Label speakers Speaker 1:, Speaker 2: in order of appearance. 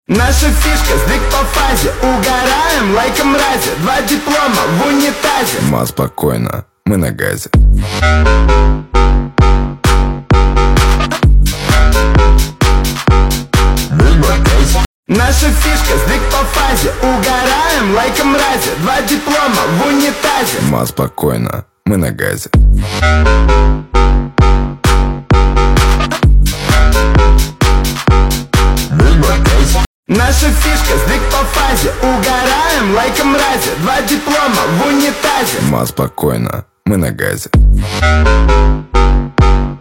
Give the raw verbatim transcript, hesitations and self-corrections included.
Speaker 1: Наша фишка, сдвиг по фазе. Угораем, лайка мрази. Два диплома в унитазе.
Speaker 2: Ма, спокойно, мы на газе.
Speaker 1: Наша фишка, сдвиг по фазе. Угораем, лайка мрази. Два диплома в унитазе.
Speaker 2: Ма, спокойно, мы на газе.
Speaker 1: Наша фишка, сдвиг по фазе. Угораем, лайка мрази. Два диплома в унитазе.
Speaker 2: Ма, спокойно, мы на газе.